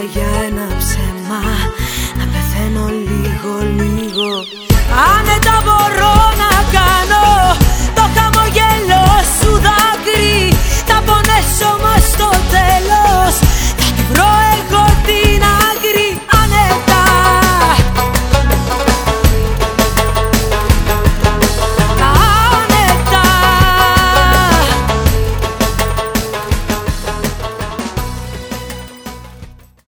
για ένα ψέμα, να πεθαίνω λίγο λίγο. Άνετα μπορώ να